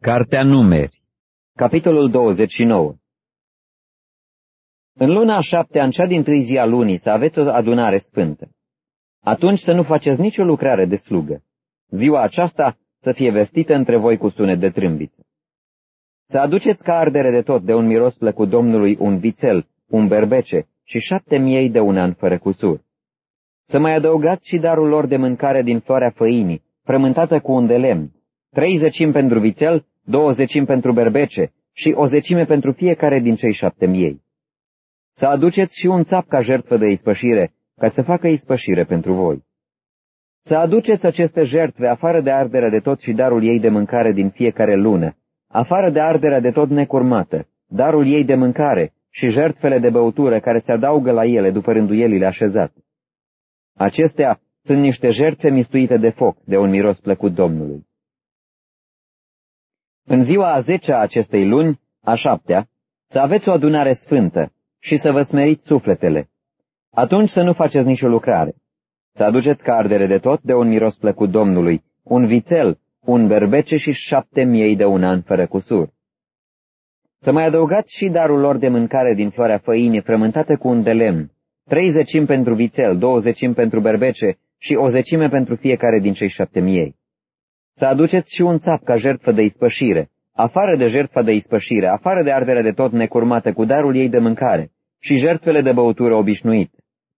Cartea Numeri, capitolul 29. În luna a 7-a, în cea dintâi zi a lunii, să aveți o adunare sfântă. Atunci să nu faceți nicio lucrare de slugă. Ziua aceasta să fie vestită între voi cu sunet de trâmbiță. Să aduceți ca ardere de tot de un miros plăcut Domnului un vițel, un berbece și 7 miei de un an fără cusur. Să mai adăugați și darul lor de mâncare din floarea făinii, frământată cu un de lemn, 3 zecimi pentru vițel, 2 zecimi pentru berbece și 1 zecime pentru fiecare din cei 7 miei. Să aduceți și un țap ca jertfă de ispășire, ca să facă ispășire pentru voi. Să aduceți aceste jertfe afară de arderea de tot și darul ei de mâncare din fiecare lună, afară de arderea de tot necurmată, darul ei de mâncare și jertfele de băutură care se adaugă la ele după rânduielile așezate. Acestea sunt niște jertfe mistuite de foc, de un miros plăcut Domnului. În ziua a 10-a acestei luni, a 7-a, să aveți o adunare sfântă și să vă smeriți sufletele. Atunci să nu faceți nicio lucrare. Să aduceți ca ardere de tot de un miros plăcut Domnului, un vițel, un berbece și 7 miei de un an fără cusur. Să mai adăugați și darul lor de mâncare din floarea făinii frământată cu un de lemn, 3 zecimi pentru vițel, 2 zecimi pentru berbece și 1 zecime pentru fiecare din cei 7 miei. Să aduceți și un țap ca jertfă de ispășire, afară de jertfa de ispășire, afară de arderea de tot necurmată cu darul ei de mâncare și jertfele de băutură obișnuite.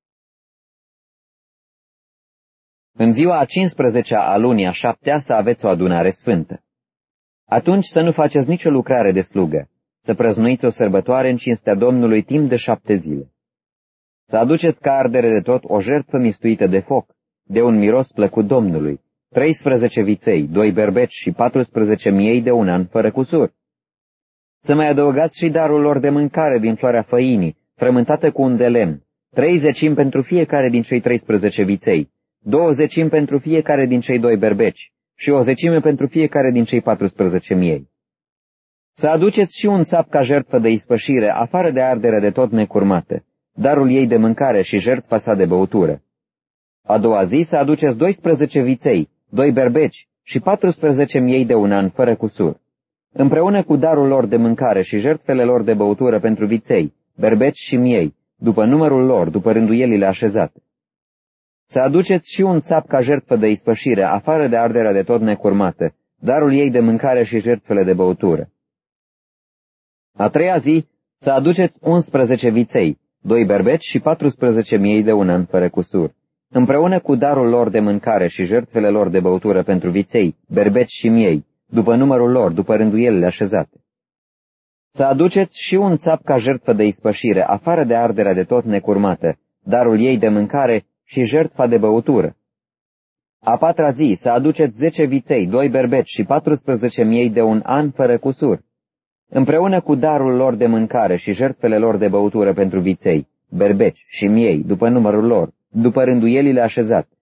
În ziua a 15-a a lunii a 7-a să aveți o adunare sfântă. Atunci să nu faceți nicio lucrare de slugă, să prăznuiți o sărbătoare în cinstea Domnului timp de 7 zile. Să aduceți ca ardere de tot o jertfă mistuită de foc, de un miros plăcut Domnului, 13 viței, 2 berbeci și 14 miei de un an fără cusur. Să mai adăugați și darul lor de mâncare din floarea făinii, frământată cu un de lemn, 3 zecimi pentru fiecare din cei 13 viței, 2 zecimi pentru fiecare din cei 2 berbeci și 1 zecime pentru fiecare din cei 14 miei. Să aduceți și un țap ca jertfă de ispășire, afară de ardere de tot necurmată, darul ei de mâncare și jertfa sa de băutură. A doua zi să aduceți 12 viței, 2 berbeci și 14 miei de un an fără cusur, împreună cu darul lor de mâncare și jertfele lor de băutură pentru viței, berbeci și miei, după numărul lor, după rânduielile așezate. Să aduceți și un țap ca jertfă de ispășire, afară de arderea de tot necurmată, darul ei de mâncare și jertfele de băutură. A treia zi să aduceți 11 viței, 2 berbeci și 14 miei de un an fără cusur, împreună cu darul lor de mâncare și jertfele lor de băutură pentru viței, berbeci și miei, după numărul lor, după rânduielile așezate. Să aduceți și un țap ca jertfă de ispășire, afară de arderea de tot necurmată, darul ei de mâncare și jertfa de băutură. A patra zi să aduceți 10 viței, 2 berbeci și 14 miei de un an fără cusur, împreună cu darul lor de mâncare și jertfele lor de băutură pentru viței, berbeci și miei, după numărul lor, după rânduielile așezate.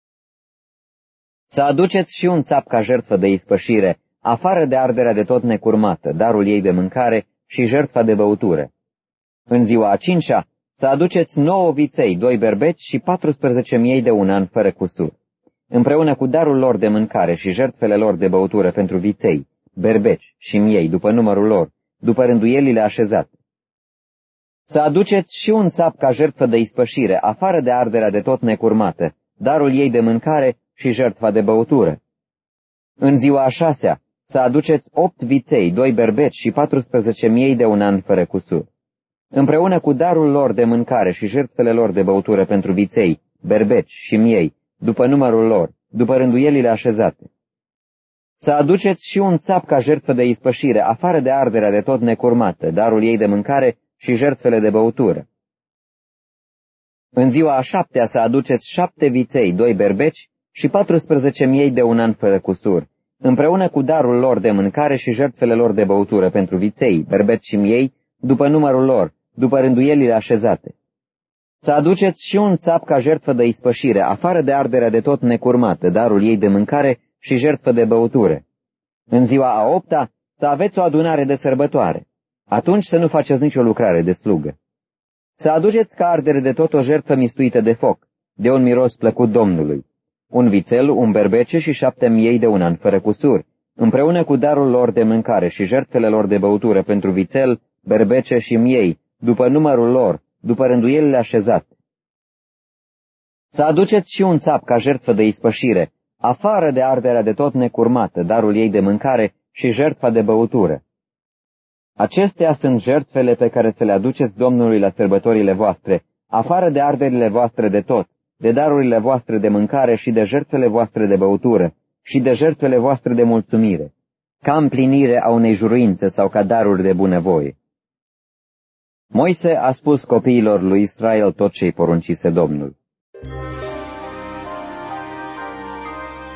Să aduceți și un țap ca jertfă de ispășire, afară de arderea de tot necurmată, darul ei de mâncare și jertfa de băutură. În ziua a 5-a să aduceți 9 viței, 2 berbeci și 14 miei de un an fără cusur, împreună cu darul lor de mâncare și jertfele lor de băutură pentru viței, berbeci și miei, după numărul lor, după rânduielile așezate. Să aduceți și un țap ca jertfă de ispășire, afară de arderea de tot necurmată, darul ei de mâncare și jertfa de băutură. În ziua a 6-a să aduceți 8 viței, 2 berbeci și 14 miei de un an fără cusur, împreună cu darul lor de mâncare și jertfele lor de băutură pentru viței, berbeci și miei, după numărul lor, după rânduielile așezate. Să aduceți și un țap ca jertfă de ispășire, afară de arderea de tot necurmată, darul ei de mâncare și jertfele de băutură. În ziua a 7-a să aduceți 7 viței, 2 berbeci și 14 miei de un an fără cusur, împreună cu darul lor de mâncare și jertfele lor de băutură pentru viței, berbeci și miei, după numărul lor, după rânduielile așezate. Să aduceți și un țap ca jertfă de ispășire, afară de arderea de tot necurmată, darul ei de mâncare și jertfă de băutură. În ziua a 8-a să aveți o adunare de sărbătoare. Atunci să nu faceți nicio lucrare de slugă. Să aduceți ca ardere de tot o jertfă mistuită de foc, de un miros plăcut Domnului, un vițel, un berbece și 7 miei de un an fără cusur, împreună cu darul lor de mâncare și jertfele lor de băutură pentru vițel, berbece și miei, după numărul lor, după rânduielile așezate. Să aduceți și un țap ca jertfă de ispășire, afară de arderea de tot necurmată, darul ei de mâncare și jertfa de băutură. Acestea sunt jertfele pe care să le aduceți Domnului la sărbătorile voastre, afară de arderile voastre de tot, de darurile voastre de mâncare și de jertfele voastre de băutură și de jertfele voastre de mulțumire, ca împlinire a unei juruințe sau ca daruri de bunăvoie. Moise a spus copiilor lui Israel tot ce-i poruncise Domnul.